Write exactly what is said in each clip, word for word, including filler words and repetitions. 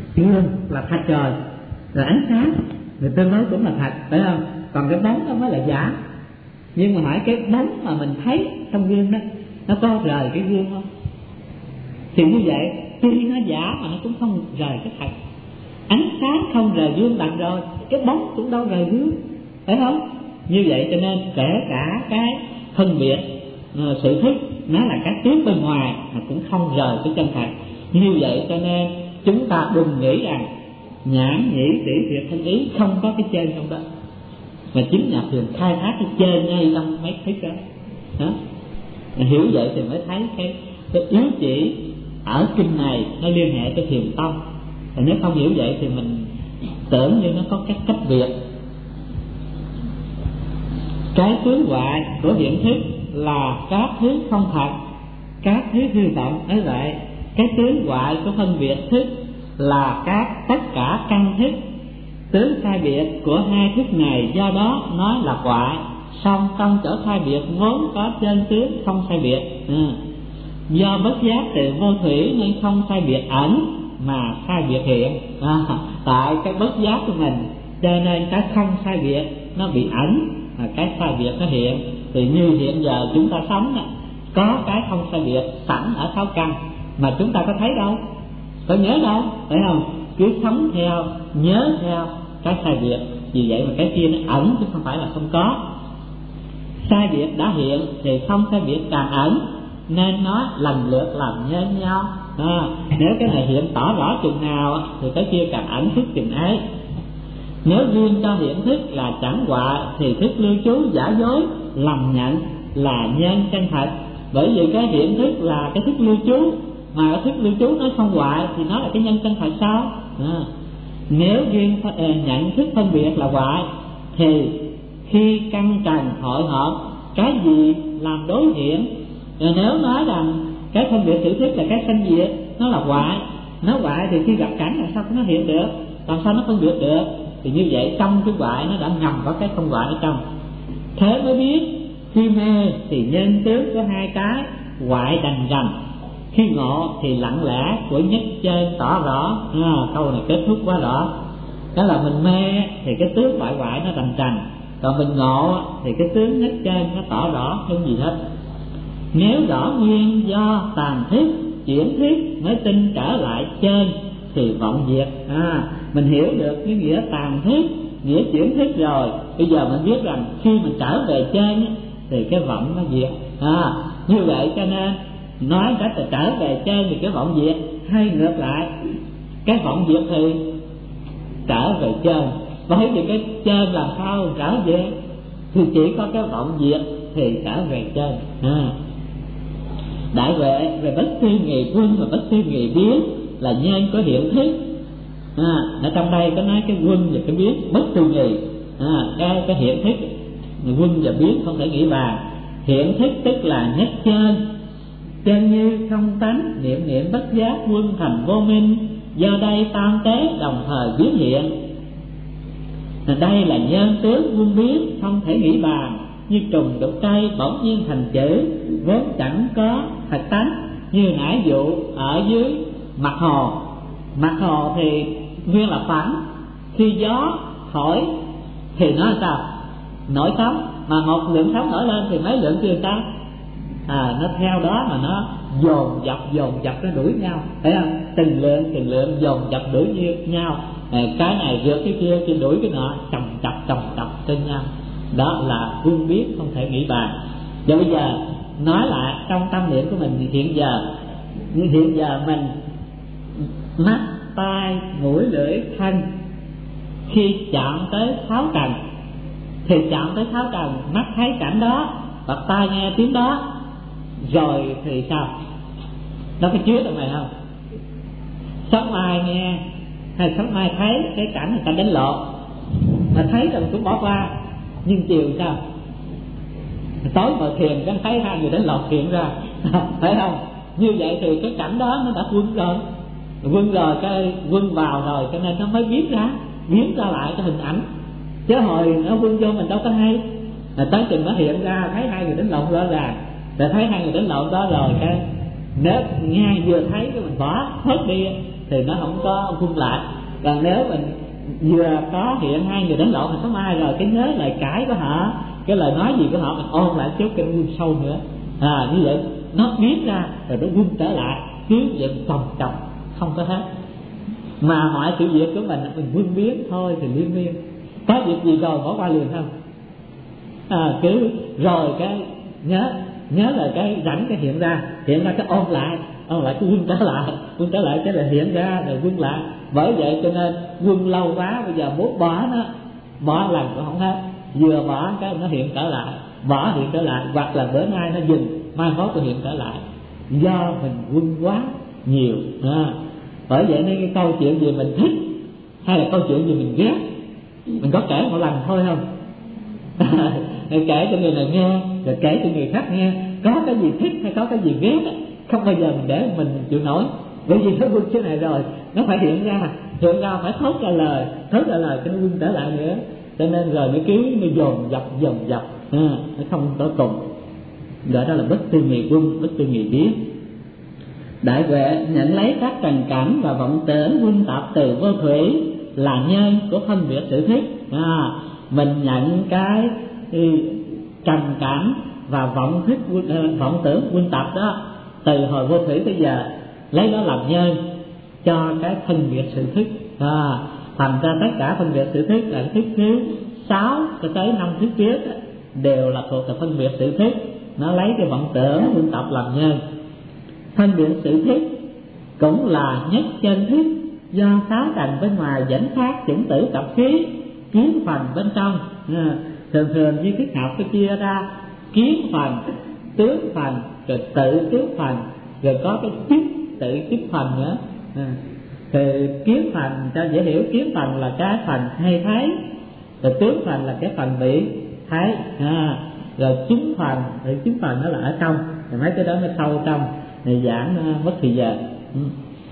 gương là thật rồi, rồi ánh sáng thì tương đối cũng là thật, phải không? Còn cái bóng đó mới là giả. Nhưng mà hỏi cái bóng mà mình thấy trong gương đó nó có rời cái gương không? Thì như vậy tuy nó giả mà nó cũng không rời cái thật. Ánh sáng không rời gương bằng rồi, cái bóng cũng đâu rời gương, phải không? Như vậy cho nên kể cả cái phân biệt uh, sự thức nó là cái tướng bên ngoài mà cũng không rời cái chân thật. Như vậy cho nên chúng ta đừng nghĩ rằng nhãn nhĩ tỷ thiệt thân ý không có cái trên trong đó, mà chính nhà thiền khai thác cái trên ngay trong mấy thức đó. Đó, hiểu vậy thì mới thấy cái, cái yếu chỉ ở kinh này nó liên hệ tới thiền tông. Và nếu không hiểu vậy thì mình tưởng như nó có các cách biệt. Cái tướng ngoại của hiện thức là các thứ không thật, các thứ hư vọng. Nói vậy cái tướng ngoại của phân biệt thức là các tất cả căn thức. Tướng sai biệt của hai thức này do đó nói là ngoại, song trong chỗ sai biệt vốn có trên tướng không sai biệt. Ừ. Do bất giác từ vô thủy nên không sai biệt ẩn mà sai biệt hiện. À, tại cái bất giác của mình cho nên cái không sai biệt nó bị ẩn, mà cái sai biệt nó hiện. Thì như hiện giờ chúng ta sống đó, có cái không sai biệt sẵn ở sáu căn mà chúng ta có thấy đâu, có nhớ đâu, phải không? Cứ sống theo, nhớ theo cái sai biệt. Vì vậy mà cái kia nó ẩn chứ không phải là không có. Sai biệt đã hiện thì không sai biệt càng ẩn, nên nó lần lượt làm nhân nhau. À, nếu cái này hiện tỏ rõ chừng nào thì cái kia càng ẩn thức chừng ấy. Nếu riêng cho hiện thức là chẳng hoại thì thức lưu trú giả dối lầm nhận là nhân chân thật. Bởi vì cái hiện thức là cái thức lưu trú, mà cái thức lưu trú nó không hoại thì nó là cái nhân chân thật sao? À, nếu riêng nhận thức phân biệt là hoại thì khi căn trần hội họp cái gì làm đối hiện. Rồi nếu nói rằng cái phân biệt sự thức là cái sanh diệt, nó là hoại, nó hoại thì khi gặp cảnh làm sao nó hiện được, làm sao nó phân biệt được? Thì như vậy trong cái hoại nó đã ngầm có cái không hoại ở trong. Thế mới biết khi mê thì nhân tướng có hai cái hoại đành rành, khi ngộ thì lặng lẽ của nhất trên tỏ rõ. À, câu này kết thúc quá rõ. Đó là mình mê thì cái tướng hoại hoại nó đành rành, còn mình ngộ thì cái tướng nhất trên nó tỏ rõ, không gì hết. Nếu rõ nguyên do tàn thức chuyển thức mới tin trở lại trên thì vọng diệt. À, mình hiểu được cái nghĩa tàn thức, nghĩa chuyển thức rồi, bây giờ mình biết rằng khi mình trở về trên thì cái vọng nó diệt. À, như vậy cho nên nói cách là trở về trên thì cái vọng diệt, hay ngược lại cái vọng diệt thì trở về trên. Bởi vì cái trên làm sao trở về thì chỉ có cái vọng diệt thì trở về trên. À, đại huệ về bất tư nghị quân và bất tư nghị biến là nhân của hiện thức. À, ở trong đây có nói cái quân và cái biến bất tư nghị. À, cái cái hiện thức quân và biến không thể nghĩ bàn. Hiện thức tức là nhất trên, chân như không tánh, niệm niệm bất giác quân thành vô minh. Do đây tam tế đồng thời biến hiện. À, đây là nhân tướng quân biến không thể nghĩ bàn. Như trùng đục cây bỗng nhiên thành chữ, vốn chẳng có thật tánh. Như nãy dụ ở dưới mặt hồ, mặt hồ thì nguyên là phẳng, khi gió thổi thì nó sao? Nổi sóng. Mà một lượng sóng nổi lên thì mấy lượng kia sao? À, nó theo đó mà nó dồn dập dồn dập nó đuổi nhau, thấy không? Từng lượng từng lượng dồn dập đuổi nhau. À, cái này rượt cái kia, kia đuổi cái nọ, chồng chập chồng chập trên nhau. Đó là quân biết không thể nghĩ bàn. Và bây giờ nói lại trong tâm niệm của mình hiện giờ, hiện giờ mình mắt, tai, mũi, lưỡi, thân khi chạm tới sáu trần thì chạm tới sáu trần, mắt thấy cảnh đó và tai nghe tiếng đó, rồi thì sao? Nó có chứa trong này không? Sống ai nghe hay sống ai thấy cái cảnh người ta đánh lộn, mà thấy rồi cũng bỏ qua. Nhưng chiều sao? Tối mở thiền cái thấy hai người đánh lộn thiền ra phải không? Như vậy thì cái cảnh đó nó đã quân rồi, quân rồi cái quân vào rồi, cho nên nó mới biến ra biến ra lại cái hình ảnh. Chứ hồi nó quân vô mình đâu có hay. Là tới chừng nó hiện ra thấy hai người đánh lộn rõ ràng, rồi thấy hai người đánh lộn đó rồi cái nếu nghe vừa thấy cái mình bỏ hết đi thì nó không có quân lại. Còn nếu mình vừa có hiện hai người đánh lộn thì có mai rồi cái nhớ lời cãi của họ, cái lời nói gì của họ mình ôn lại chút cái quân sâu nữa. À như vậy nó biết ra rồi nó quân trở lại, cứ vậy chồng chồng không có hết. Mà mọi sự việc của mình mình quân biến thôi thì liên miên, có việc gì rồi bỏ qua liền không. À, cứ rồi cái nhớ nhớ là cái rảnh cái hiện ra hiện ra cái ôn lại ôn lại cái quân trở lại quân trở lại cái là hiện ra rồi quân lại. Bởi vậy cho nên quân lâu quá bây giờ muốn bỏ nó bỏ lần cũng không hết, vừa bỏ cái nó hiện trở lại, bỏ hiện trở lại, hoặc là bữa nay nó dừng mai mốt nó hiện trở lại, do mình quân quá nhiều. À, bởi vậy nên cái câu chuyện gì mình thích hay là câu chuyện gì mình ghét mình có kể một lần thôi không? Kể cho người này nghe rồi kể cho người khác nghe, có cái gì thích hay có cái gì ghét không bao giờ mình để mình chịu nổi, bởi vì nó quân thế này rồi nó phải hiện ra hiện ra phải thốt ra lời thốt ra lời cho nó quân trở lại nữa. Cho nên rồi nó cứ nó dồn dập dồn dập à, nó không có cùng. Gọi đó là bất tư nghị quân, bất tư nghị biến. Đại Huệ nhận lấy các trần cảnh và vọng tưởng quân tập từ vô thủy là nhân của phân biệt sự thích. À, mình nhận cái trần cảnh và vọng thích vọng tưởng quân tập đó từ hồi vô thủy tới giờ, lấy đó làm nhân cho cái phân biệt sự thích. À, thành ra tất cả phân biệt sự thích là cái thức thứ sáu cho tới năm thức trước đều là thuộc về phân biệt sự thích. Nó lấy cái vọng tưởng quân tập làm nhân. Phân biệt sự thích cũng là nhất chân thích, do sáu trần bên ngoài dẫn phát chủng tử tập khí kiến phần bên trong. À, thường thường như thuyết học có chia ra kiến phần, tướng phần, rồi tự tướng phần, rồi có cái chức tự chức phần nữa. À, thì kiến phần cho dễ hiểu, kiến phần là cái phần hay thấy, rồi tướng phần là cái phần bị thấy. À, rồi chứng phần thì chứng phần nó là ở trong, rồi mấy cái đó nó sâu trong thì giảng mất thời giờ. Ừ.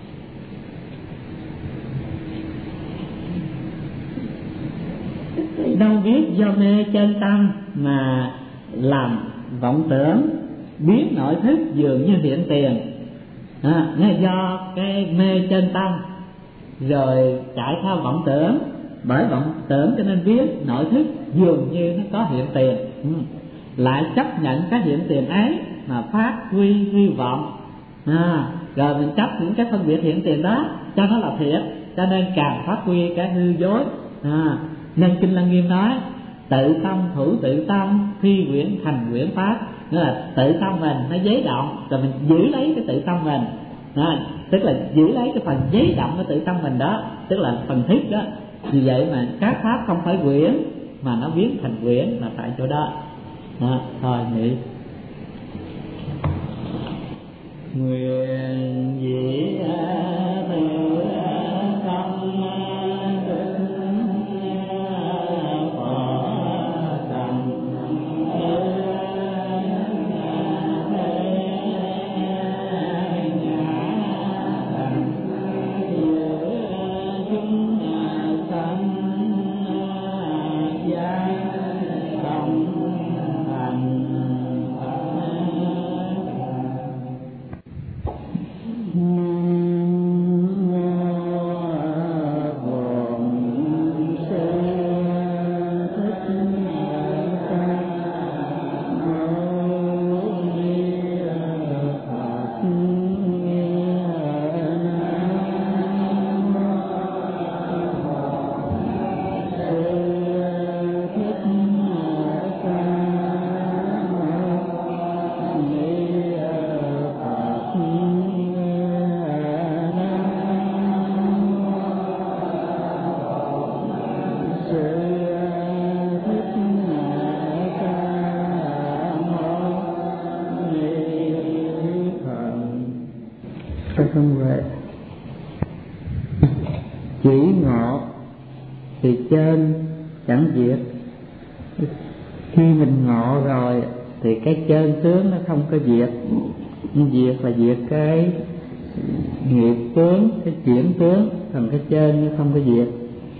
Đâu biết do mê chân tâm mà làm vọng tưởng biến nội thức dường như hiện tiền. À, nó do cái mê chân tâm rồi chạy theo vọng tưởng, bởi vọng tưởng cho nên biết nội thức dường như nó có hiện tiền. Ừ. Lại chấp nhận cái hiện tiền ấy mà phát huy hy vọng. À, rồi mình chấp những cái phân biệt hiện tiền đó cho nó là thiệt, cho nên càng phát huy cái hư dối. À, nên Kinh Lăng Nghiêm nói tự tâm thủ tự tâm phi quyển thành quyển pháp, nghĩa là tự tâm mình nó giấy động rồi mình giữ lấy cái tự tâm mình. À, tức là giữ lấy cái phần giấy động của tự tâm mình đó, tức là phần thức đó. Vì vậy mà các pháp không phải quyển mà nó biến thành quyển là tại chỗ đó. À, thôi nghĩ nguyện dĩ từ tâm chỉ ngộ thì trên chẳng diệt. Khi mình ngộ rồi thì cái chân tướng nó không có diệt. Diệt là diệt cái nghiệp tướng, cái chuyển tướng, còn cái chân nó không có diệt.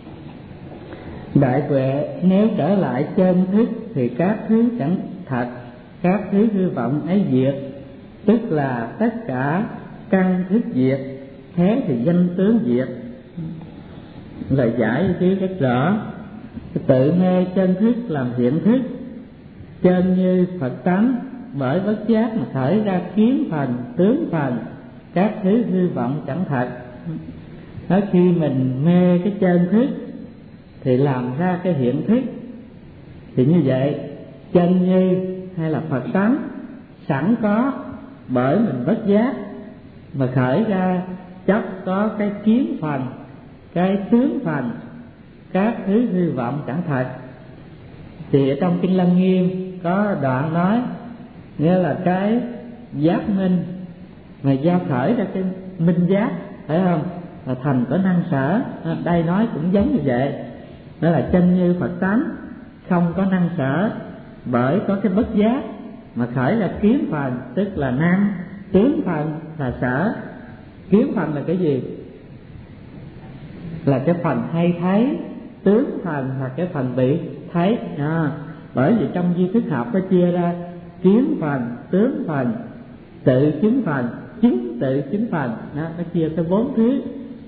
Đại Huệ nếu trở lại chân thức thì các thứ chẳng thật, các thứ hư vọng ấy diệt, tức là tất cả căn thức diệt. thế thì danh tướng diệt. Lời giải chứ rất rõ. Tự mê chân thức làm hiện thức, chân như Phật tánh, bởi bất giác mà khởi ra kiến phần, tướng phần, các thứ hư vọng chẳng thật. Đó, khi mình mê cái chân thức thì làm ra cái hiện thức. Thì như vậy chân như hay là Phật tánh sẵn có, bởi mình bất giác mà khởi ra chấp có cái kiến phần, cái tướng phần, các thứ hư vọng chẳng thật. Thì ở trong Kinh Lăng Nghiêm có đoạn nói, nghĩa là cái giác minh mà do khởi ra cái minh giác, phải không, là thành có năng sở. Đây nói cũng giống như vậy, đó là chân như Phật tánh không có năng sở, bởi có cái bất giác mà khởi ra kiến phần, tức là năng, tướng phần là sở. Kiến phần là cái gì? Là cái phần hay thấy, tướng phần là cái phần bị thấy. À, bởi vì trong duy thức học nó chia ra kiến phần, tướng phần, tự chứng phần, chứng tự chứng phần. Đó, nó chia tới bốn thứ.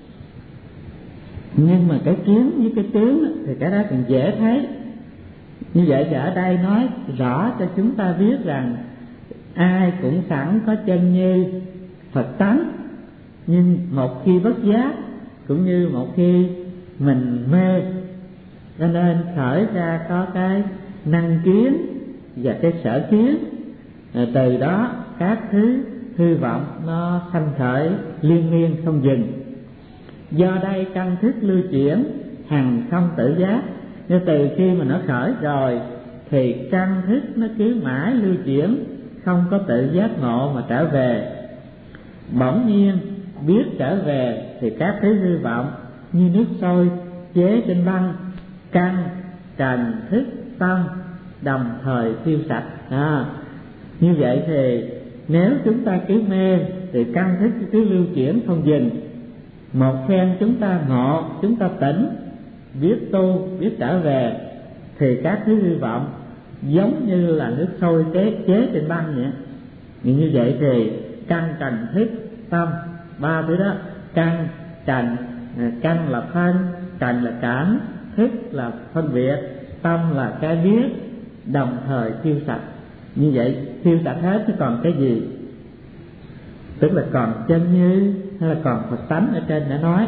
Nhưng mà cái kiến với cái tướng thì cái đó còn dễ thấy. Như vậy thì ở đây nói rõ cho chúng ta biết rằng ai cũng sẵn có chân như Phật tánh, nhưng một khi bất giác cũng như một khi mình mê, cho nên khởi ra có cái năng kiến và cái sở kiến. À, từ đó các thứ hư vọng nó sanh khởi liên miên không dừng. Do đây căn thức lưu chuyển hằng không tự giác. Nhưng từ khi mà nó khởi rồi thì căn thức nó cứ mãi lưu chuyển, không có tự giác ngộ mà trở về. Bỗng nhiên biết trở về thì các thứ hư vọng như nước sôi chế trên băng, căn trần thức tâm đồng thời tiêu sạch. À, như vậy thì nếu chúng ta cứ mê thì căn thức cứ lưu chuyển không dừng. Một phen chúng ta ngộ, chúng ta tỉnh, biết tu, biết trở về thì các thứ hư vọng giống như là nước sôi chế, chế trên băng vậy. Như vậy thì căn trần thức tâm, ba thứ đó, căn trần, căn là thân, trần là cảm, thức là phân biệt, tâm là cái biết, đồng thời tiêu sạch. Như vậy tiêu sạch hết chứ còn cái gì? Tức là còn chân như hay là còn Phật tánh ở trên đã nói.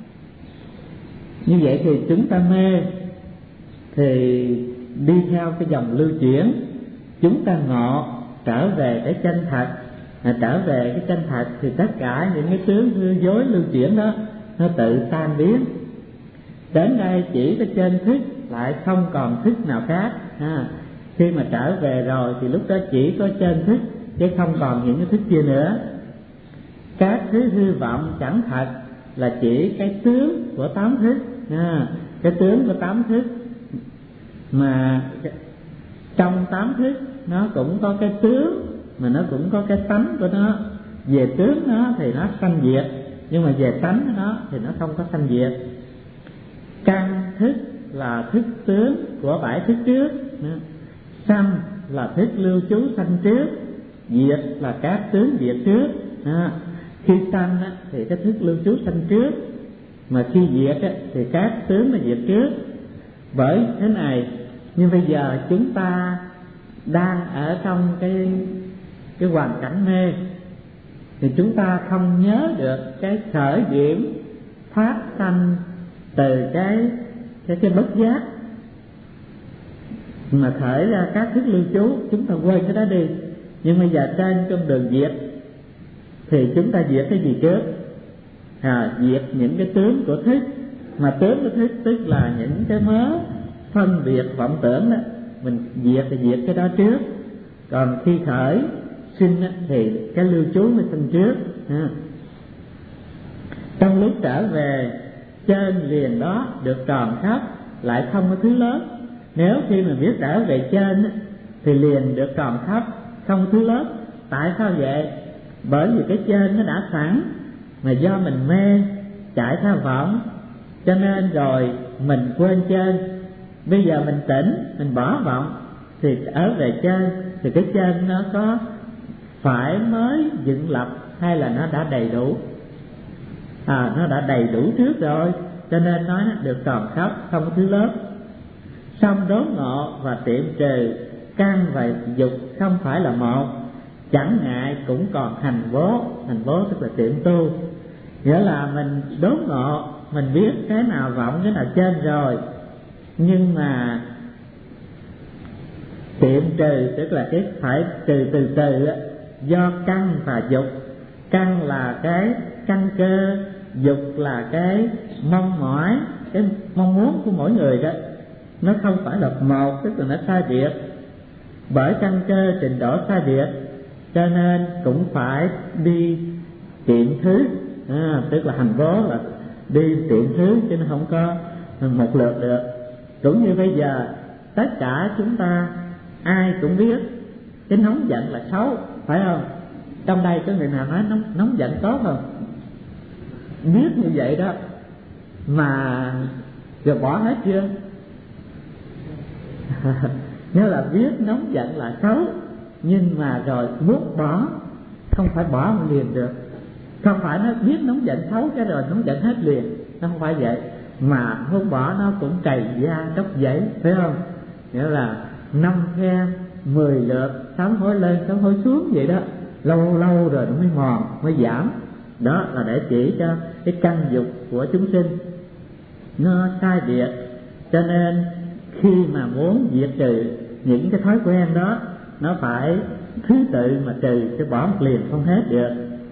Như vậy thì chúng ta mê thì đi theo cái dòng lưu chuyển, chúng ta ngộ trở về cái chân thật. À, trở về cái chân thật thì tất cả những cái tướng hư dối lưu chuyển đó nó tự tan biến. Đến đây chỉ có trên thức, lại không còn thức nào khác. À, khi mà trở về rồi thì lúc đó chỉ có trên thức chứ không còn những cái thức kia nữa. Các thứ hư vọng chẳng thật là chỉ cái tướng của tám thức. À, cái tướng của tám thức mà trong tám thức nó cũng có cái tướng mà nó cũng có cái tánh của nó. Về tướng nó thì nó sanh diệt, nhưng mà về tánh của nó thì nó không có sanh diệt. Căn thức là thức tướng của bảy thức trước, sanh là thức lưu trú sanh trước, diệt là các tướng diệt trước. À, khi sanh thì cái thức lưu trú sanh trước, mà khi diệt thì các tướng là diệt trước. Bởi thế này, nhưng bây giờ chúng ta đang ở trong cái cái hoàn cảnh mê thì chúng ta không nhớ được cái khởi điểm phát sanh từ cái cái cái bất giác mà khởi ra các thức lưu trú, chúng ta quên cái đó đi. Nhưng bây giờ trên trong đường diệt thì chúng ta diệt cái gì trước? À, diệt những cái tướng của thức. Mà tướng của thức tức là những cái mớ phân biệt vọng tưởng đó, mình diệt thì diệt cái đó trước. Còn khi khởi sinh thì cái lưu trú mới sinh trước. À, trong lúc trở về trên liền đó được tròn khắp, lại không có thứ lớn. Nếu khi mà biết trở về trên thì liền được tròn khắp, không có thứ lớn. Tại sao vậy? Bởi vì cái trên nó đã sẵn, mà do mình mê chạy theo vọng, cho nên rồi mình quên trên. Bây giờ mình tỉnh, mình bỏ vọng thì ở về trên thì cái trên nó có phải mới dựng lập hay là nó đã đầy đủ? à, nó đã đầy đủ trước rồi, cho nên nói được tròn khắp, không có thứ lớp. Song đốn ngộ và tiệm trừ căn và dục không phải là một, chẳng ngại cũng còn hành bố. Hành bố tức là tiệm tu, nghĩa là mình đốn ngộ, mình biết cái nào vọng cái nào trên rồi, nhưng mà tiệm trừ tức là cái phải trừ từ từ do căn và dục. Căn là cái căn cơ, dục là cái mong mỏi, cái mong muốn của mỗi người đó, nó không phải là một, tức là nó sai biệt. Bởi căn cơ trình độ sai biệt cho nên cũng phải đi tiệm thứ, à, tức là hành bố là đi tiệm thứ, chứ nó không có một lượt được. Cũng như bây giờ tất cả chúng ta ai cũng biết cái nóng giận là xấu, phải không? Trong đây có người nào nói nóng, nóng giận tốt không? Biết như vậy đó mà rồi bỏ hết chưa? Nhớ là biết nóng giận là xấu, nhưng mà rồi muốn bỏ, không phải bỏ liền được. Không phải nó biết nóng giận xấu cái rồi nóng giận hết liền, nó không phải vậy. Mà muốn bỏ nó cũng cày da đốc giấy, phải không? Nghĩa là năm phen mười lượt, sám hối lên sám hối xuống vậy đó, lâu lâu rồi nó mới mòn, mới giảm. Đó là để chỉ cho cái căn dục của chúng sinh nó sai biệt. Cho nên khi mà muốn diệt trừ những cái thói quen đó, nó phải thứ tự mà trừ, chứ bỏ một liền không hết được.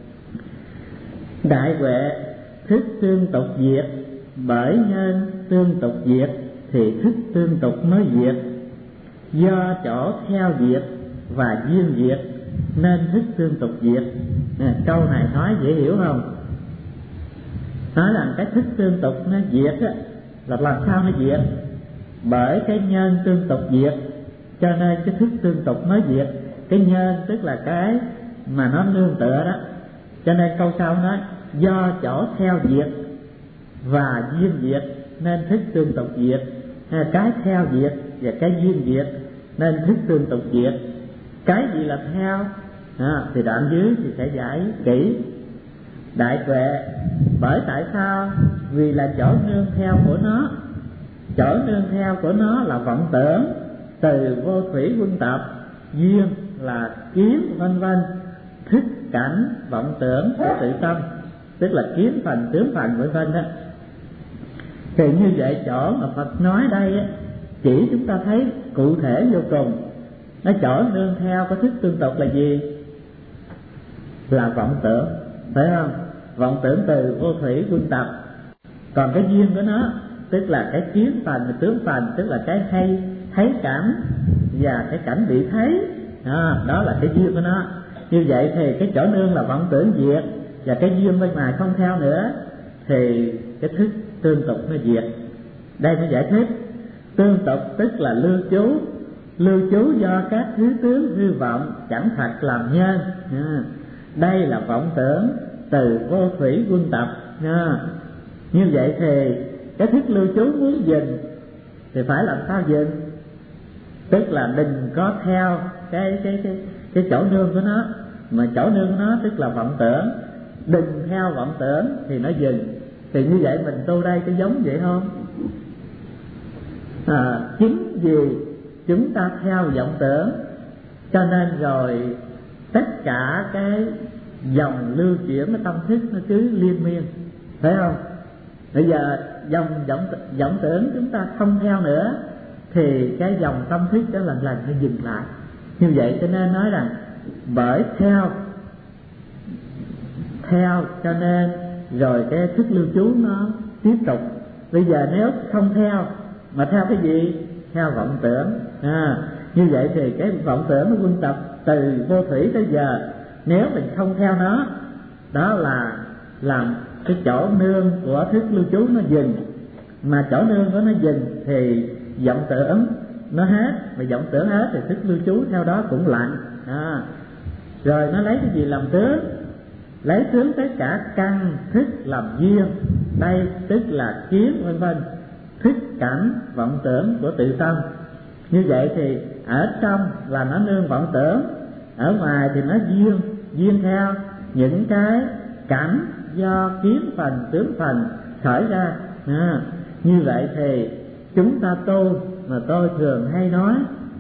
Đại huệ thức tương tục diệt, bởi nhân tương tục diệt thì thức tương tục mới diệt. Do chỗ theo diệt và duyên diệt nên thức tương tục diệt. Nè, câu này nói dễ hiểu không? Nói rằng cái thức tương tục nó diệt á, là làm sao nó diệt? Bởi cái nhân tương tục diệt cho nên cái thức tương tục mới diệt. Cái nhân tức là cái mà nó nương tựa đó, cho nên câu sau nói do chỗ theo diệt và duyên diệt nên thức tương tục diệt. Cái theo diệt và cái duyên diệt nên thức tương tục diệt. Cái gì là theo à, thì đoạn dưới thì sẽ giải kỹ. Đại tuệ bởi tại sao? Vì là chỗ nương theo của nó. Chỗ nương theo của nó là vọng tưởng, từ vô thủy quân tập, duyên là kiến vân vân, thức cảnh vọng tưởng của tự tâm, tức là kiến phần tướng phần vân vân đó. Thì như vậy chỗ mà Phật nói đây á, chỉ chúng ta thấy cụ thể vô cùng. Nó chỗ nương theo có thức tương tục là gì? Là vọng tưởng, phải không? Vọng tưởng từ vô thủy quân tập. Còn cái duyên của nó tức là cái kiến phần, tướng phần, tức là cái hay thấy cảm và cái cảnh bị thấy, à, đó là cái duyên của nó. Như vậy thì cái chỗ nương là vọng tưởng diệt và cái duyên bên ngoài không theo nữa, thì cái thức tương tục nó diệt. Đây mới giải thích. Tương tục tức là lưu trú, lưu trú do các thứ tướng hư vọng chẳng thật làm nhân. À, đây là vọng tưởng từ vô thủy quân tập. À, như vậy thì cái thức lưu trú muốn dừng thì phải làm sao dừng? Tức là đừng có theo cái cái cái cái chỗ nương của nó, mà chỗ nương của nó tức là vọng tưởng. Đừng theo vọng tưởng thì nó dừng. Thì như vậy mình tu đây có giống vậy không? À, chính vì chúng ta theo vọng tưởng cho nên rồi tất cả cái dòng lưu chuyển cái tâm thức nó cứ liên miên, phải không? Bây giờ dòng vọng, vọng tưởng chúng ta không theo nữa thì cái dòng tâm thức đó lần lần nó dừng lại. Như vậy cho nên nói rằng bởi theo theo cho nên rồi cái thức lưu trú nó tiếp tục. Bây giờ nếu không theo mà theo cái gì? Theo vọng tưởng. À, như vậy thì cái vọng tưởng nó quân tập từ vô thủy tới giờ, nếu mình không theo nó, đó là làm cái chỗ nương của thức lưu trú nó dừng. Mà chỗ nương của nó dừng thì vọng tưởng nó hết, mà vọng tưởng hết thì thức lưu trú theo đó cũng lặng. À, rồi nó lấy cái gì làm tướng? Lấy tướng tất cả căn thức làm duyên, đây tức là kiến vân vân, thức cảnh vọng tưởng của tự tâm. Như vậy thì ở trong là nó nương vọng tưởng, ở ngoài thì nó duyên duyên theo những cái cảnh do kiến phần tướng phần khởi ra. À, như vậy thì chúng ta tu, mà tôi thường hay nói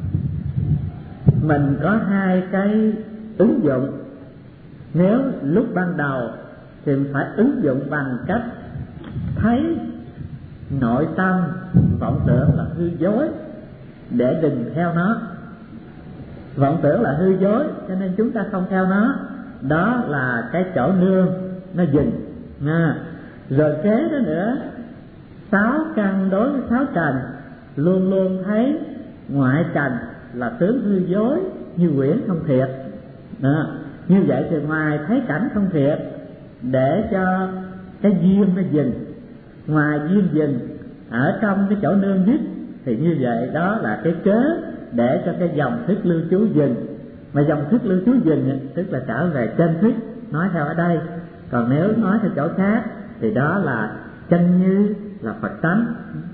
mình có hai cái ứng dụng. Nếu lúc ban đầu thì mình phải ứng dụng bằng cách thấy nội tâm vọng tưởng là hư dối để đừng theo nó. Vọng tưởng là hư dối cho nên chúng ta không theo nó, đó là cái chỗ nương nó dừng. À, rồi kế đó nữa, sáu căn đối với sáu trần, luôn luôn thấy ngoại trần là tướng hư dối như quyển không thiệt. À, như vậy thì ngoài thấy cảnh không thiệt để cho cái duyên nó dừng, ngoài duyên dừng ở trong cái chỗ nương dứt, thì như vậy đó là cái cớ để cho cái dòng thức lưu trú dừng. Mà dòng thức lưu trú dừng tức là trở về chân thức, nói theo ở đây. Còn nếu nói theo chỗ khác thì đó là chân như, là Phật tánh.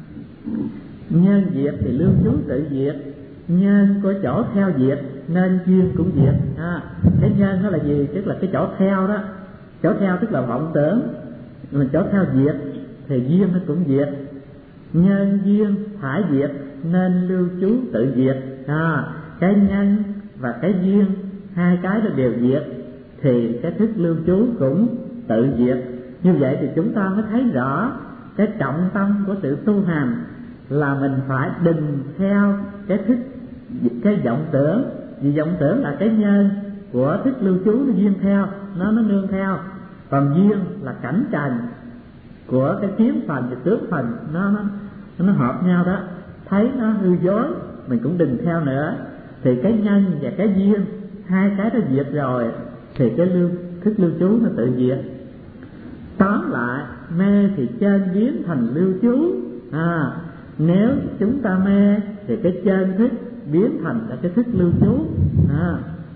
Nhân diệt thì lưu trú tự diệt, nhân của chỗ theo diệt nên duyên cũng diệt. À, cái nhân đó là gì? Tức là cái chỗ theo đó. Chỗ theo tức là vọng tưởng, mà chỗ theo diệt thì duyên nó cũng diệt. Nhân duyên phải diệt nên lưu trú tự diệt. À, cái nhân và cái duyên hai cái đó đều diệt thì cái thức lưu trú cũng tự diệt. Như vậy thì chúng ta mới thấy rõ cái trọng tâm của sự tu hành là mình phải đừng theo cái thức, cái vọng tưởng. Vì vọng tưởng là cái nhân của thức lưu trú nó duyên theo, nó nó nương theo. Còn duyên là cảnh trần của cái kiến phần và tướng phần, nó nó nó hợp nhau đó. Thấy nó hư dối mình cũng đừng theo nữa. Thì cái nhân và cái duyên hai cái đó diệt rồi thì cái lưu thức lưu trú nó tự diệt. Tóm lại, mê thì trên biến thành lưu trú. À, nếu chúng ta mê thì cái trên thức biến thành là cái thức lưu trú. À,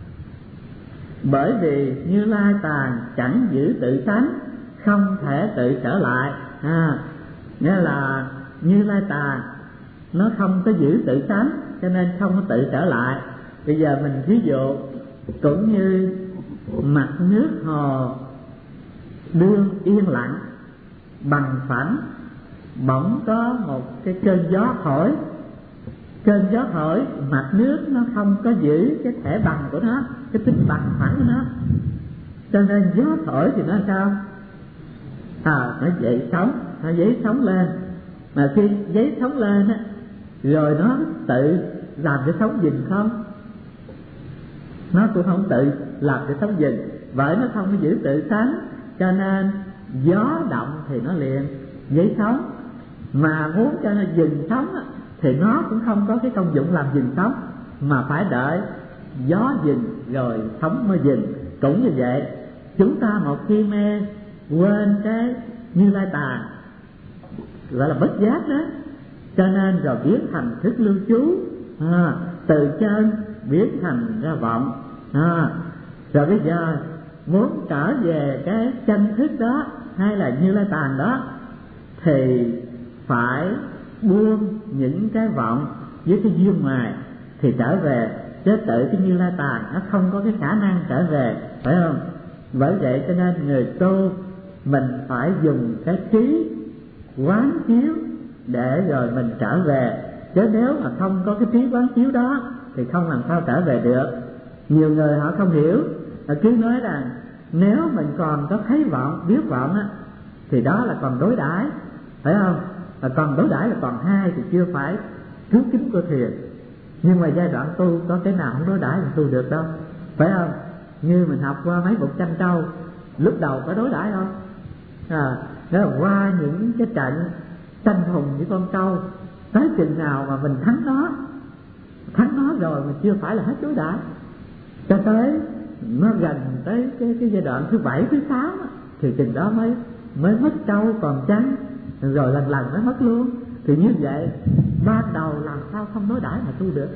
bởi vì Như Lai tàn chẳng giữ tự tánh, không thể tự trở lại. À, nghĩa là Như Lai tàn nó không có giữ tự tánh cho nên không có tự trở lại. Bây giờ mình ví dụ cũng như mặt nước hồ đương yên lặng bằng phẳng, bỗng có một cái cơn gió thổi. Cơn gió thổi, mặt nước nó không có giữ cái thể bằng của nó, cái tính bằng phẳng của nó, cho nên gió thổi thì nó sao? À, nó dậy sóng, nó dấy sóng lên. Mà khi dấy sóng lên á, rồi nó tự làm cái sóng dừng không? Nó cũng không tự làm cái sóng dừng, bởi nó không có giữ tự tánh, cho nên gió động thì nó liền dấy sóng. Mà muốn cho nó dừng sóng á, thì nó cũng không có cái công dụng làm dừng sóng, mà phải đợi gió dừng rồi sóng mới dừng. Cũng như vậy, chúng ta một khi mê quên cái Như Lai tàn, gọi là bất giác đó, cho nên rồi biến thành thức lưu trú. À, từ chân biến thành ra vọng. À, rồi bây giờ muốn trở về cái chân thức đó hay là Như Lai tàn đó thì phải buông những cái vọng với cái duyên ngoài thì trở về, chứ tự cái Như Lai tàn nó không có cái khả năng trở về, phải không? Bởi vậy cho nên người tu mình phải dùng cái trí quán chiếu để rồi mình trở về, chứ nếu mà không có cái trí quán chiếu đó thì không làm sao trở về được. Nhiều người họ không hiểu, họ cứ nói rằng nếu mình còn có thấy vọng, biết vọng á, thì đó là còn đối đãi, phải không? Và còn đối đãi là còn hai thì chưa phải cứu kính của thiền. Nhưng mà giai đoạn tu có cái nào không đối đãi thì tu được đâu, phải không? Như mình học qua mấy bộ tranh trâu, lúc đầu có đối đãi không? À, đó là qua những cái trận tranh hùng với con trâu, tới chừng nào mà mình thắng nó, thắng nó rồi mà chưa phải là hết đối đãi, cho tới nó gần tới cái cái giai đoạn thứ bảy thứ sáu thì chừng đó mới mới mất trâu còn trắng, rồi lần lần nó mất luôn. Thì như vậy ban đầu làm sao không đối đãi mà tu được.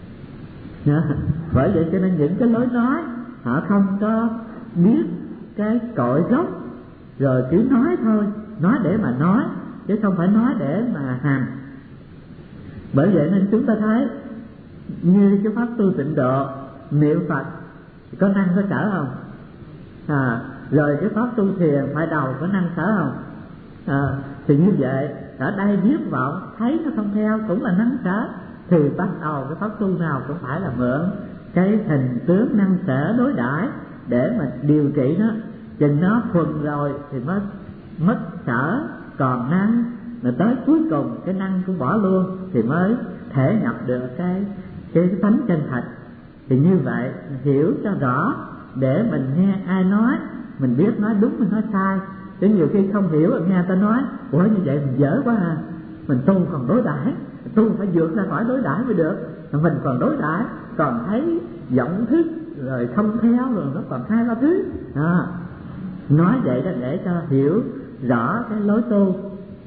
Bởi vậy cho nên những cái lối nói họ không có biết cái cội gốc, rồi cứ nói thôi, nói để mà nói chứ không phải nói để mà hành. Bởi vậy nên chúng ta thấy như cái pháp tu tịnh độ, niệm Phật có năng có sở không? À, rồi cái pháp tu thiền phải đầu có năng sở không? À, thì như vậy ở đây biết vọng thấy nó không theo cũng là năng sở, thì bắt đầu cái pháp tu nào cũng phải là mượn cái hình tướng năng sở đối đãi để mà điều trị nó. Chừng nó thuần rồi thì mới mất sở còn năng, rồi tới cuối cùng cái năng cũng bỏ luôn thì mới thể nhập được cái cái tánh chân thật. Thì như vậy hiểu cho rõ để mình nghe ai nói mình biết nói đúng mình nói sai. Chứ nhiều khi không hiểu nghe ta nói ủa như vậy mình dở quá à, mình tu còn đối đãi, tu phải vượt ra khỏi đối đãi mới được, mình còn đối đãi còn thấy vọng thức rồi không theo rồi nó còn hai ba thứ à. Nói vậy đó để cho hiểu rõ cái lối tu.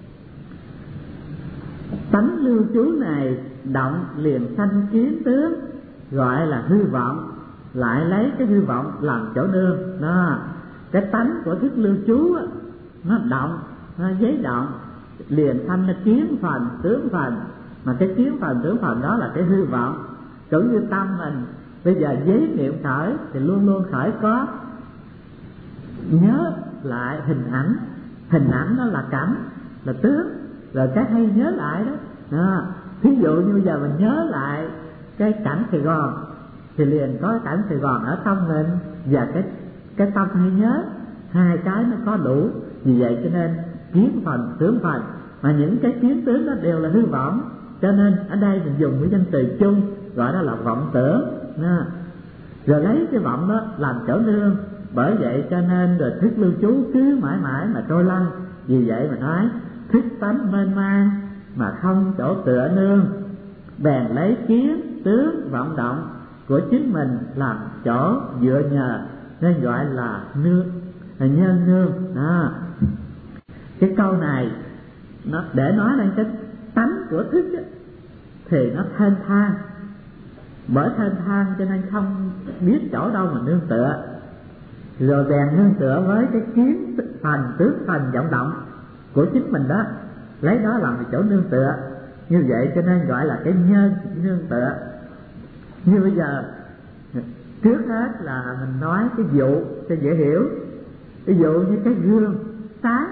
Tánh lưu trú này động liền sanh kiến tướng, gọi là hư vọng, lại lấy cái hư vọng làm chỗ nương đó. Cái tánh của thức lưu trú á, nó động, nó giấy động liền sanh nó kiến phần tướng phần, mà cái kiến phần tướng phần đó là cái hư vọng. Cũng như tâm mình bây giờ giấy niệm khởi thì luôn luôn khởi có nhớ lại hình ảnh, hình ảnh đó là cảnh là tướng, rồi cái hay nhớ lại đó, đó. Thí dụ như bây giờ mình nhớ lại cái cảnh Sài Gòn thì liền có cái cảnh Sài Gòn ở trong mình, và cái cái tâm hay nhớ, hai cái nó có đủ. Vì vậy cho nên kiến phần tướng phần, mà những cái kiến tướng đó đều là hư vọng, cho nên ở đây mình dùng cái danh từ chung gọi đó là vọng tưởng đó. Rồi lấy cái vọng đó làm chỗ nương, bởi vậy cho nên rồi thức lưu trú cứ mãi mãi mà trôi lăn. Vì vậy mà nói thức tánh mênh mang mà không chỗ tựa nương, bèn lấy kiến tướng vọng động của chính mình làm chỗ dựa nhờ, nên gọi là nương, là nhân nương đó. Cái câu này nó để nói lên cái tánh của thức ấy, thì nó thênh thang, bởi thênh thang cho nên không biết chỗ đâu mà nương tựa, rồi bèn nương tựa với cái kiến phần tướng phần vọng động của chính mình đó, lấy đó làm chỗ nương tựa. Như vậy cho nên gọi là cái nhân nương tựa. Như bây giờ trước hết là mình nói cái dụ cho dễ hiểu. Ví dụ như cái gương sáng,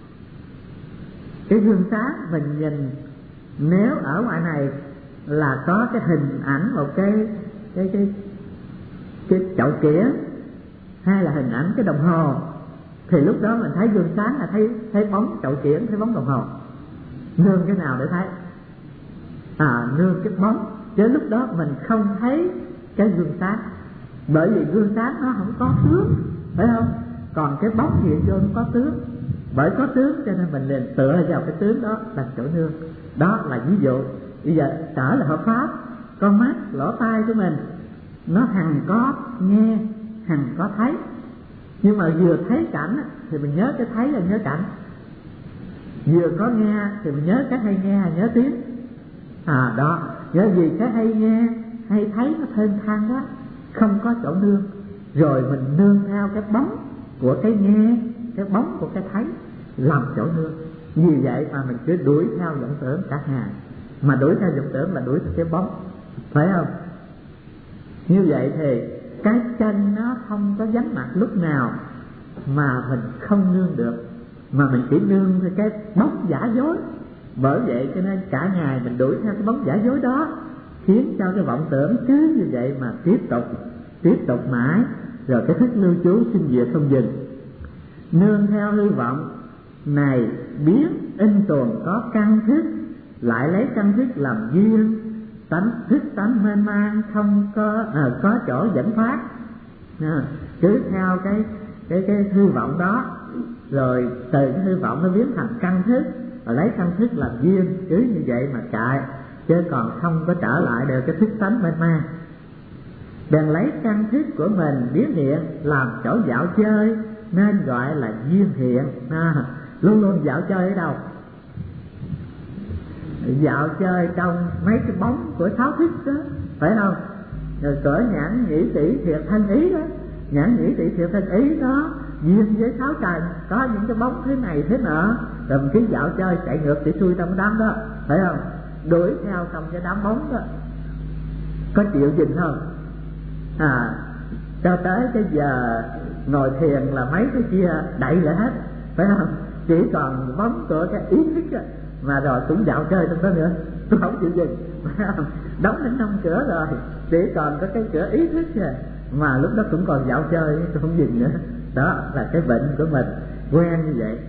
cái gương sáng mình nhìn, nếu ở ngoài này là có cái hình ảnh một cái cái cái cái chậu kĩa, hay là hình ảnh cái đồng hồ, thì lúc đó mình thấy gương sáng là thấy thấy bóng chậu kĩa, thấy bóng đồng hồ. Nương cái nào để thấy? À, nương cái bóng. Chứ lúc đó mình không thấy cái gương sáng, bởi vì gương sáng nó không có tướng, phải không? Còn cái bóng hiện vô nó có tướng, bởi có tướng cho nên mình liền tựa vào cái tướng đó làm chỗ nương. Đó là ví dụ. Bây giờ trở là hợp pháp, con mắt lỗ tai của mình nó hằng có nghe, hằng có thấy, nhưng mà vừa thấy cảnh thì mình nhớ cái thấy là nhớ cảnh, vừa có nghe thì mình nhớ cái hay nghe, nhớ tiếng. À đó, nhớ vì cái hay nghe hay thấy nó thênh thang quá, không có chỗ nương, rồi mình nương theo cái bóng của cái nghe, cái bóng của cái thấy làm chỗ nương. Vì vậy mà mình cứ đuổi theo vọng tưởng cả ngày, mà đuổi theo vọng tưởng là đuổi theo cái bóng, phải không? Như vậy thì cái chân nó không có vắng mặt lúc nào mà mình không nương được, mà mình chỉ nương theo cái bóng giả dối. Bởi vậy cho nên cả ngày mình đuổi theo cái bóng giả dối đó, khiến cho cái vọng tưởng cứ như vậy mà tiếp tục tiếp tục mãi, rồi cái thức lưu trú sinh diệt không dừng. Nương theo hư vọng này biến in tuồng có căn thức, lại lấy căn thức làm duyên, tánh thức tánh mênh mang không có à, có chỗ dẫn phát. À, cứ theo cái cái cái hư vọng đó, rồi từ cái hư vọng nó biến thành căn thức, rồi lấy căn thức làm duyên, cứ như vậy mà chạy, chứ còn không có trở lại được cái thức tánh mênh mang. Bèn lấy căn thức của mình biến hiện làm chỗ dạo chơi, nên gọi là duyên hiện. À, luôn luôn dạo chơi ở đâu? Dạo chơi trong mấy cái bóng của sáu thức đó, phải không? Rồi cỡ nhãn nhĩ tỷ thiệt thân ý đó, nhãn nhĩ tỷ thiệt thân ý đó duyên với sáu trần, có những cái bóng thế này thế nọ, rồi mình cứ dạo chơi chạy ngược chạy xuôi trong cái đám đó, phải không? Đuổi theo trong cái đám bóng đó, có chịu gìn không? À, cho tới cái giờ ngồi thiền là mấy cái kia đậy lại hết, phải không? Chỉ còn bóng của cái ý thức á, mà rồi cũng dạo chơi trong đó nữa, tôi không chịu dừng, phải không? Đóng đến năm cửa rồi, chỉ còn có cái cửa ý thức rồi, mà lúc đó cũng còn dạo chơi, tôi không dừng nữa. Đó là cái bệnh của mình quen như vậy.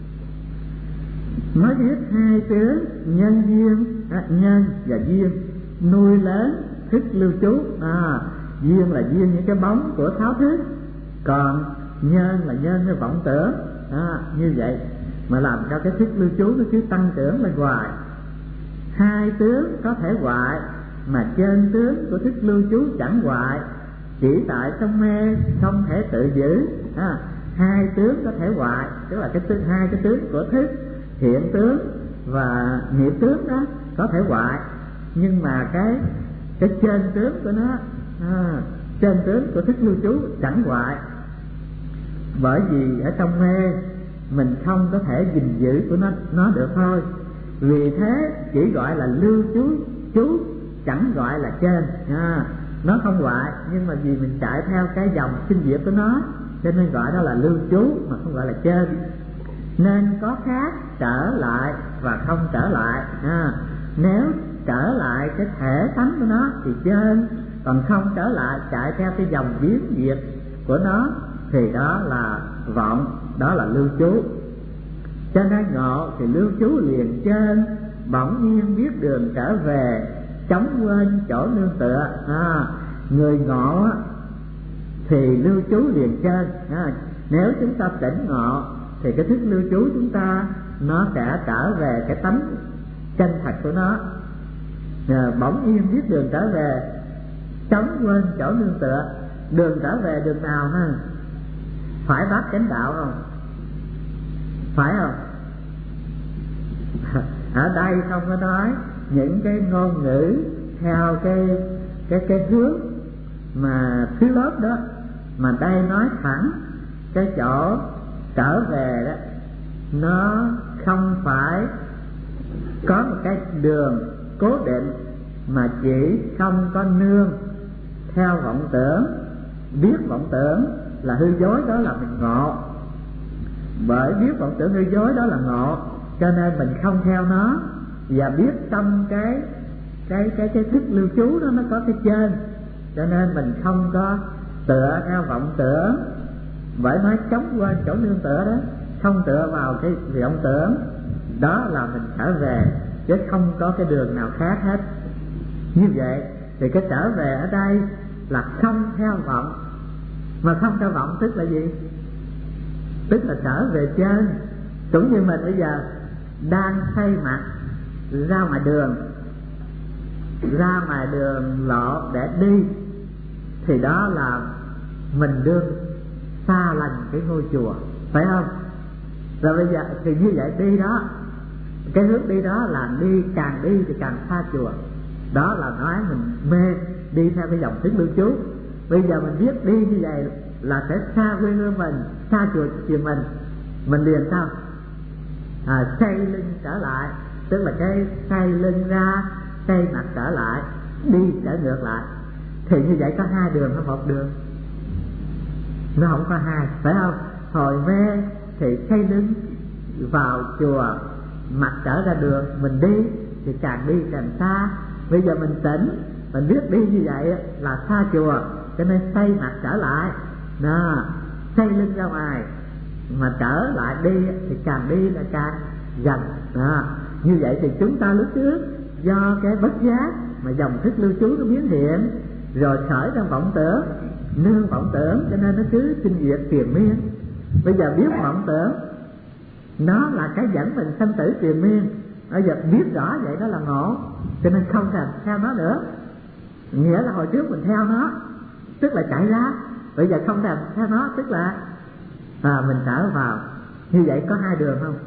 Mới biết hai tướng nhân duyên, à, nhân và duyên nuôi lớn thức lưu trú. À, duyên là duyên những cái bóng của tháo thức, còn nhân là nhân cái vọng tưởng. À, như vậy mà làm cho cái thức lưu trú nó cứ tăng trưởng lên hoài. Hai tướng có thể hoại, mà trên tướng của thức lưu trú chẳng hoại, chỉ tại trong mê không thể tự giữ. À, hai tướng có thể hoại, tức là cái tướng, hai cái tướng của thức, hiện tướng và nghiệp tướng đó có thể hoại, nhưng mà cái cái trên tướng của nó, à, trên tướng của thức lưu trú chẳng hoại, bởi vì ở trong mê mình không có thể gìn giữ của nó nó được thôi. Vì thế chỉ gọi là lưu trú trú, chẳng gọi là trên. À, nó không hoại, nhưng mà vì mình chạy theo cái dòng sinh diệt của nó, cho nên gọi đó là lưu trú mà không gọi là trên. Nên có khác trở lại và không trở lại. À, nếu trở lại cái thể tánh của nó thì trên, còn không trở lại chạy theo cái dòng biến diệt của nó thì đó là vọng, đó là lưu trú. Cho nên ngộ thì lưu trú liền trên, bỗng nhiên biết đường trở về, chóng quên chỗ nương tựa. À, người ngộ á, thì lưu trú liền trên. À, nếu chúng ta tỉnh ngộ thì cái thức lưu trú chúng ta nó sẽ trở về cái tánh chân thật của nó. À, bỗng nhiên biết đường trở về, chóng quên chỗ nương tựa. Đường trở về đường nào ha? Phải bát chánh đạo không? Phải không? Ở đây không có nói những cái ngôn ngữ theo cái cái cái hướng mà thứ lớp đó, mà đây nói thẳng cái chỗ trở về đó, nó không phải có một cái đường cố định, mà chỉ không có nương theo vọng tưởng. Biết vọng tưởng là hư dối, đó là mình ngộ. Bởi biết vọng tưởng hư dối đó là ngộ, cho nên mình không theo nó, và biết trong cái cái cái cái thức lưu trú đó nó có cái trên, cho nên mình không có tựa theo vọng tưởng. Bởi nói chống quên chỗ nương tựa đó, không tựa vào cái vọng tưởng, đó là mình trở về, chứ không có cái đường nào khác hết. Như vậy thì cái trở về ở đây là không theo vọng. Mà không theo vọng tức là gì? Tức là trở về trên. Cũng như mình bây giờ đang xây mặt ra ngoài đường, ra ngoài đường lộ để đi, thì đó là mình đương xa lành cái ngôi chùa, phải không? Rồi bây giờ thì như vậy đi đó, cái hướng đi đó là đi, càng đi thì càng xa chùa. Đó là nói mình mê đi theo cái dòng thức lưu trú. Bây giờ mình biết đi như vậy là sẽ xa quê hương mình, xa chùa chùa mình, mình liền sao? À, xoay lưng trở lại, tức là cái xoay lưng ra, xoay mặt trở lại, đi trở ngược lại. Thì như vậy có hai đường hay một đường? Nó không có hai, phải không? Hồi mê thì xoay lưng vào chùa, mặt trở ra đường, mình đi thì càng đi càng xa. Bây giờ mình tỉnh, mình biết đi như vậy là xa chùa, cho nên xoay mặt trở lại, đó, xoay lưng ra ngoài, mà trở lại đi thì càng đi là càng gần. Đó, như vậy thì chúng ta lúc trước do cái bất giác mà dòng thức lưu trú nó biến hiện, rồi khởi ra vọng tưởng, nương vọng tưởng, cho nên nó cứ sinh diệt triền miên. Bây giờ biết vọng tưởng nó là cái dẫn mình sanh tử triền miên, bây giờ biết rõ vậy đó là ngộ, cho nên không thèm theo nó nữa. Nghĩa là hồi trước mình theo nó, tức là chạy ra, bây giờ không thèm theo nó, tức là à, mình trở vào. Như vậy có hai đường không?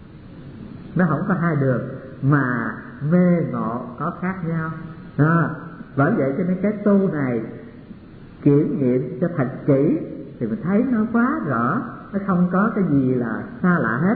Nó không có hai đường, mà mê ngộ có khác nhau. À, bởi vậy cho nên cái tu này kiểm nghiệm cho thật kỹ thì mình thấy nó quá rõ, nó không có cái gì là xa lạ hết.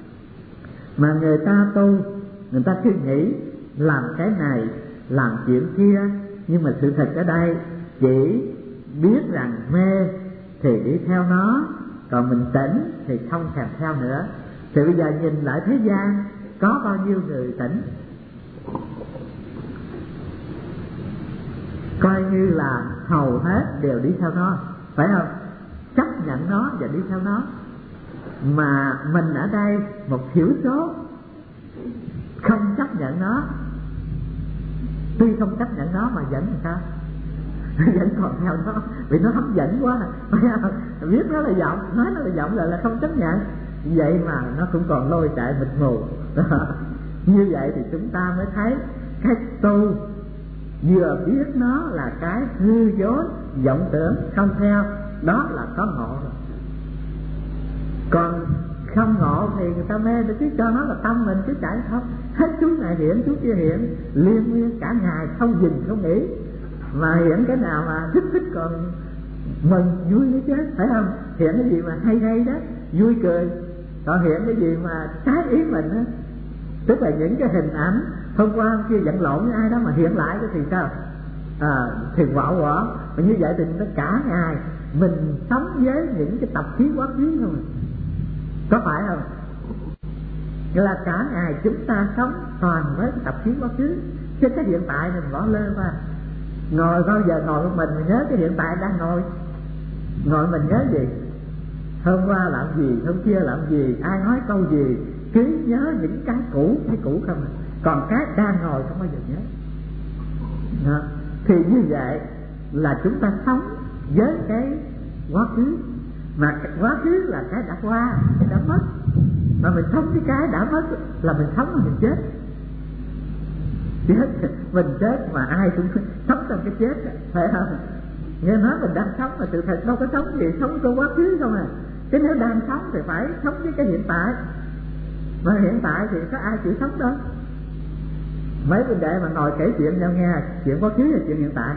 Mà người ta tu, người ta cứ nghĩ làm cái này, làm chuyện kia, nhưng mà sự thật ở đây chỉ biết rằng mê thì đi theo nó, còn mình tỉnh thì không thèm theo nữa. Thì bây giờ nhìn lại thế gian có bao nhiêu người tỉnh, coi như là hầu hết đều đi theo nó, phải không? Chấp nhận nó và đi theo nó. Mà mình ở đây một thiểu số không chấp nhận nó, tuy không chấp nhận nó mà vẫn làm sao? Vẫn còn theo nó, vì nó hấp dẫn quá, biết nó là giọng, nói nó là giọng là, là không chấp nhận. Vậy mà nó cũng còn lôi chạy mịt mù. Như vậy thì chúng ta mới thấy cái tu vừa biết nó là cái hư dối, vọng tưởng, không theo, đó là có ngộ rồi. Còn không ngộ thì người ta mê, để cứ cho nó là tâm mình cứ chạy không, hết chú này hiện chú kia hiện, liên miên cả ngày không dừng không nghỉ. Mà hiện cái nào mà thích thích còn mừng vui nữa chứ, phải không? Hiện cái gì mà hay hay đó, vui cười. Còn hiện cái gì mà trái ý mình á, tức là những cái hình ảnh hôm qua hôm kia giận lộn với ai đó mà hiện lại thì sao? À, thì quạo quọ. Mà như vậy thì nó cả ngày mình sống với những cái tập khí quá khứ thôi, có phải không? Nghĩa là cả ngày chúng ta sống toàn với cái tập khí quá khứ, chứ cái hiện tại mình bỏ lơ qua. Ngồi bao giờ ngồi một mình mình nhớ cái hiện tại đang ngồi. Ngồi mình nhớ gì? Hôm qua làm gì, hôm kia làm gì, ai nói câu gì, cứ nhớ những cái cũ, cái cũ không à. Còn cái đang ngồi không bao giờ nhớ. Đó. Thì như vậy là chúng ta sống với cái quá khứ. Mà quá khứ là cái đã qua, cái đã mất. Mà mình sống với cái đã mất là mình sống mà mình chết. Chết, mình chết mà ai cũng sống trong cái chết, phải không? Nghe nói mình đang sống mà sự thật đâu có sống gì, sống trong quá khứ không à. Chứ nếu đang sống thì phải sống với cái hiện tại. Mà hiện tại thì có ai chịu sống đâu. Mấy huynh đệ mà ngồi kể chuyện nhau nghe, chuyện quá khứ là chuyện hiện tại.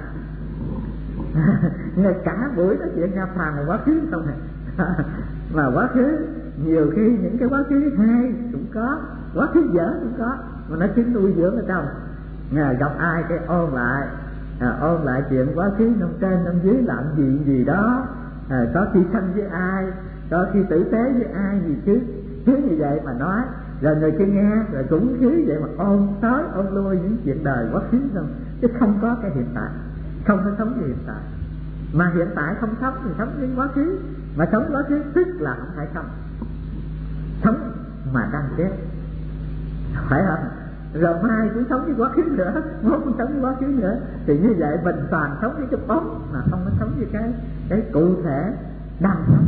Ngay cả buổi nói chuyện nhau toàn là quá khứ không à. Mà quá khứ nhiều khi những cái quá khứ hay cũng có, quá khứ dở cũng có, mà nó chính nuôi dưỡng ở trong. Nghe, gặp ai cái ôn lại, à, ôn lại chuyện quá khứ năm trên năm dưới làm gì gì đó, à, có khi sanh với ai, có khi tử tế với ai gì chứ, cứ như vậy mà nói. Rồi người kia nghe rồi cũng cứ vậy mà ôn tới ôn lui những chuyện đời quá khứ không, chứ không có cái hiện tại, không có sống với hiện tại. Mà hiện tại không sống thì sống với quá khứ, mà sống quá khứ tức là không phải sống, sống mà đang chết, phải không? Rồi mai cũng sống với quá khứ nữa, mốt cũng sống với quá khứ nữa, thì như vậy mình toàn sống với cái bóng mà không có sống với cái cái cụ thể đang sống.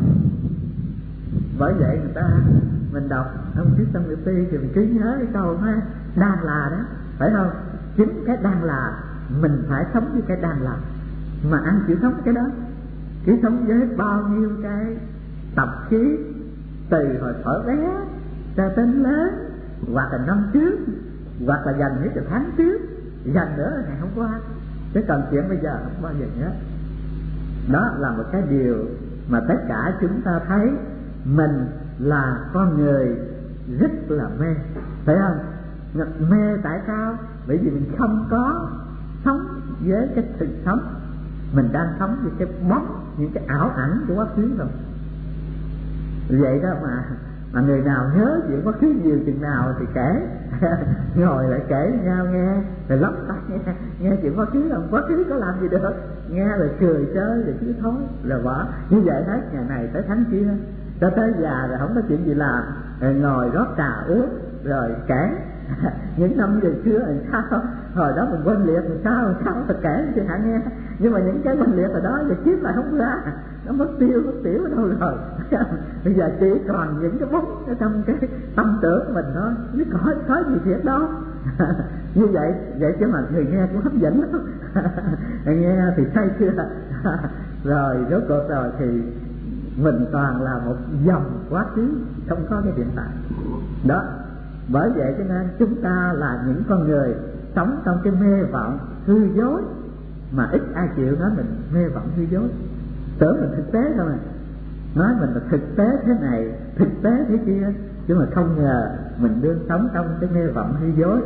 Bởi vậy người ta mình đọc ông Krishnamurti thì mình cứ nhớ cái câu ha, đang là đó, phải không? Chính cái đang là mình phải sống với cái đang là, mà ăn chịu sống cái đó, chỉ sống với bao nhiêu cái tập khí từ hồi thuở bé cho đến lớn, hoặc là năm trước, hoặc là dành những cái tháng trước, dành nữa là ngày hôm qua, chứ còn chuyện bây giờ không bao giờ nhớ. Đó là một cái điều mà tất cả chúng ta thấy mình là con người rất là mê, phải không? Mê tại sao? Bởi vì mình không có sống với cái thực sống, mình đang sống với cái bóng, những cái ảo ảnh của quá khứ rồi. Vậy đó mà mà người nào nhớ chuyện quá khứ nhiều chừng nào thì kể, ngồi lại kể nhau nghe, rồi lóc tay nghe, nghe chuyện quá khứ làm quá khứ có làm gì được, nghe rồi cười chơi rồi cứ thôi rồi bỏ. Như vậy hết ngày này tới tháng kia, cho tới già rồi không có chuyện gì làm, rồi ngồi rót trà uống rồi kể những năm về xưa làm sao, hồi đó mình quên liệt làm sao làm sao phải kể cho hả nghe. Nhưng mà những cái quên liệt hồi đó giờ kiếp lại không ra, nó mất tiêu mất tiểu ở đâu rồi. Bây giờ chỉ còn những cái bóng ở trong cái tâm tưởng mình thôi, chứ có có gì thiệt đâu. Như vậy vậy chứ mà người nghe cũng hấp dẫn lắm. Người nghe thì say chưa rồi rốt cuộc rồi thì mình toàn là một dòng quá khứ, không có cái hiện tại đó. Bởi vậy cho nên chúng ta là những con người sống trong cái mê vọng hư dối, mà ít ai chịu nói mình mê vọng hư dối, tưởng mình thực tế thôi, nói mình là thực tế thế này, thực tế thế kia, chứ mà không ngờ mình đương sống trong cái mê vọng hư dối.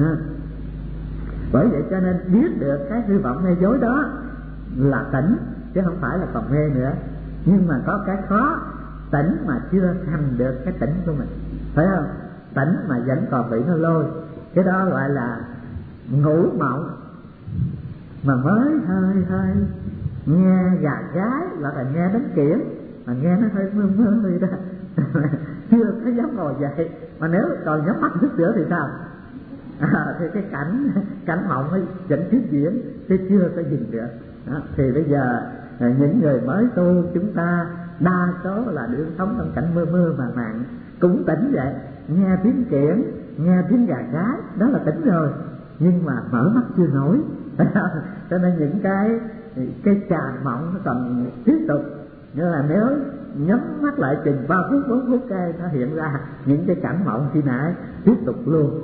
Bởi vậy cho nên biết được cái hư vọng mê dối đó là tỉnh, chứ không phải là còn mê nữa. Nhưng mà có cái khó, tỉnh mà chưa thành được cái tỉnh của mình, phải không? Tỉnh mà vẫn còn bị nó lôi, cái đó gọi là ngủ mộng. Mà mới hơi hơi nghe gà gái hoặc là nghe đánh kiển mà nghe nó hơi mơ mơ đi đó chưa có dám ngồi dậy. Mà nếu còn nhắm mắt chút nữa thì sao? À, thì cái cảnh cảnh mộng ấy vẫn tiếp diễn, chứ chưa có dừng được đó. Thì bây giờ những người mới tu chúng ta đa số là đương sống trong cảnh mơ mơ mà màng, cũng tỉnh vậy, nghe tiếng kiển, nghe tiếng gà gái, đó là tỉnh rồi, nhưng mà mở mắt chưa nổi. Cho nên những cái cái tràn mộng nó còn tiếp tục. Như là nếu nhắm mắt lại chừng ba phút bốn phút cái nó hiện ra những cái cảnh mộng khi nãy tiếp tục luôn.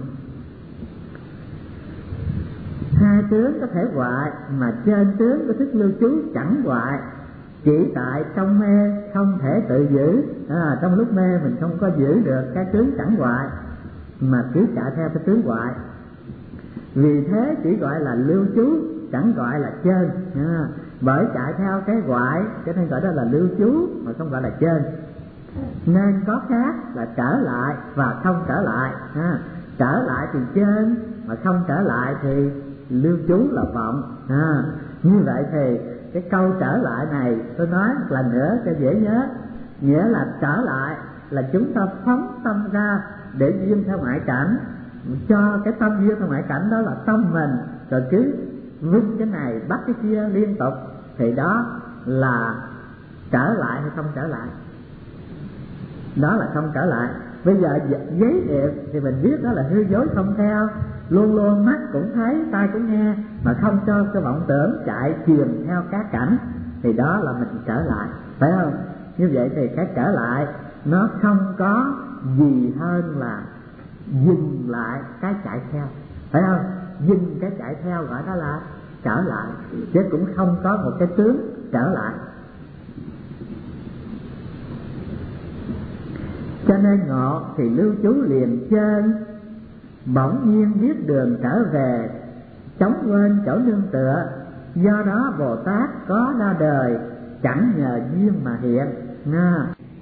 Hai tướng có thể hoại, mà trên tướng có thức lưu trú chẳng hoại, chỉ tại trong mê không thể tự giữ. À, trong lúc mê mình không có giữ được cái tướng chẳng hoại, mà cứ chạy theo cái tướng hoại. Vì thế chỉ gọi là lưu trú, chẳng gọi là chơi. À, bởi chạy theo cái hoại cho nên gọi đó là lưu trú, mà không gọi là chơi. Nên có khác là trở lại và không trở lại. À, trở lại thì chơi, mà không trở lại thì lưu trú là vọng. À, như vậy thì cái câu trở lại này tôi nói một lần nữa cho dễ nhớ, nghĩa là trở lại là chúng ta phóng tâm ra để duyên theo ngoại cảnh, cho cái tâm duyên theo ngoại cảnh đó là tâm mình, rồi cứ vung cái này bắt cái kia liên tục, thì đó là trở lại hay không trở lại? Đó là không trở lại. Bây giờ giấy niệm thì mình biết đó là hư dối không theo, luôn luôn mắt cũng thấy, tai cũng nghe, mà không cho cái vọng tưởng chạy chìm theo các cảnh, thì đó là mình trở lại, phải không? Như vậy thì cái trở lại nó không có gì hơn là dừng lại cái chạy theo, phải không? Dừng cái chạy theo gọi đó là trở lại, chứ cũng không có một cái tướng trở lại. Cho nên ngộ thì lưu trú liền chơi, bỗng nhiên biết đường trở về, chống quên chỗ nương tựa. Do đó Bồ Tát có ra đời chẳng nhờ duyên mà hiện. Nga